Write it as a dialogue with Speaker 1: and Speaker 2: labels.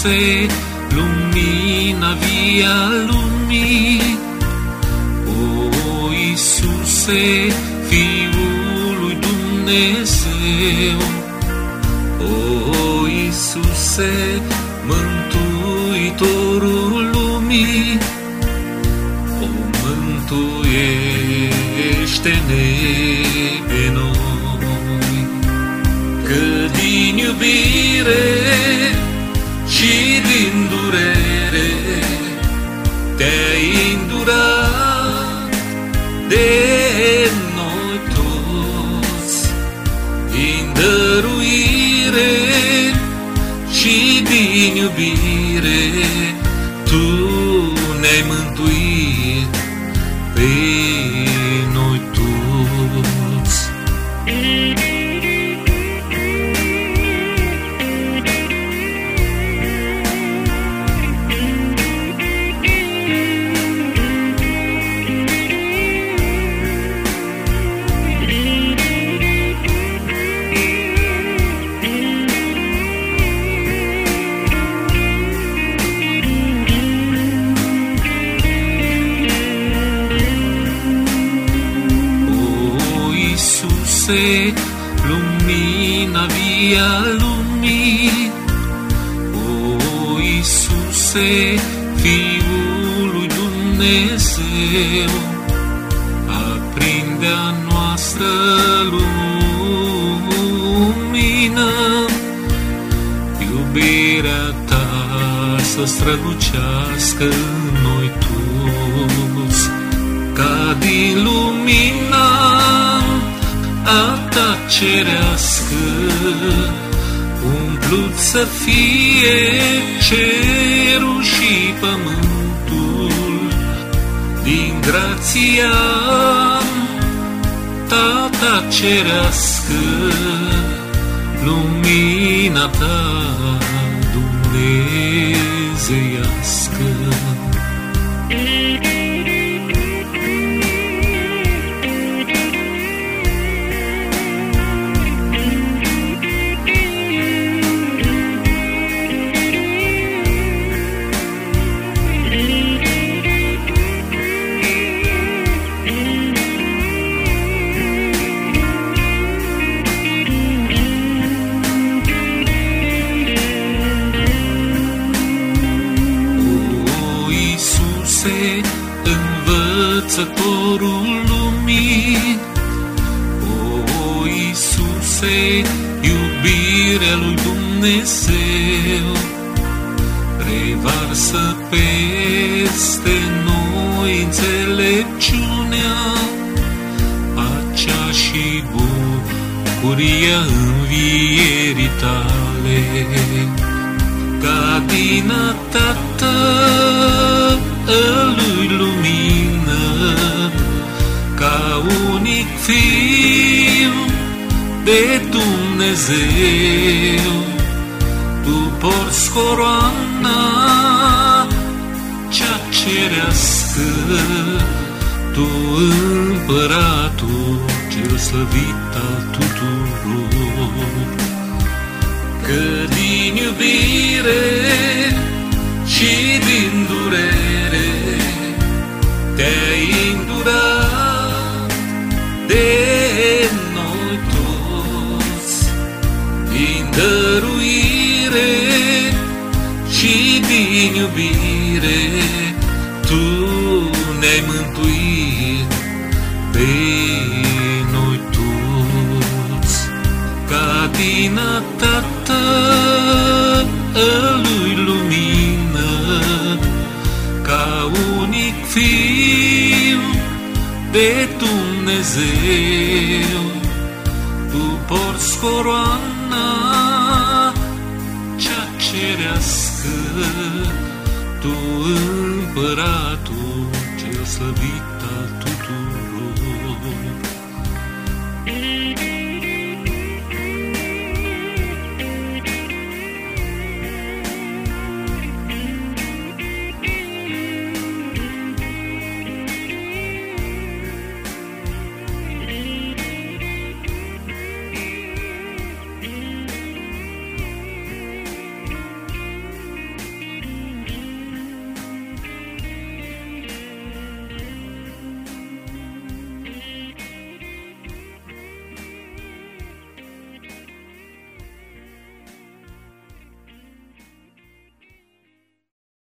Speaker 1: Iisuse, lumina via lumii. O Iisuse, Fiul lui Dumnezeu. O Iisuse, Mântuitorul lumii. O mântuiește-ne pe noi, că din iubire și din durere te-ai îndurat de noi toți, din dăruire și din iubire tu ne-ai mântuit pe noi toți. Lumina via lumii. O Iisuse, Fiul lui Dumnezeu, aprinde-a noastră lumină, iubirea ta să strălucească în noi toți, ca din lumina a ta cerească umplut să fie cerul și pământul, din grația ta cerească, lumina ta dumnezeiască. Învățătorul lumii. O Iisuse, iubirea lui Dumnezeu, revarsă peste noi înțelepciunea, pacea și bucuria învierii tale, ca din a Tatălui lumină, ca unic Fiu de Dumnezeu, tu porți coroana cea cerească, tu împăratul cel slăvit al tuturor, că din iubire și din durere te-ai îndurat de noi toți, din dăruire și din iubire tu ne-ai mântuit pe noi toți, ca din a Tatălui lumină, ca unic Fiu de Dumnezeu, tu porți coroana cea cerească, tu împăratul cel slăvit al tuturor.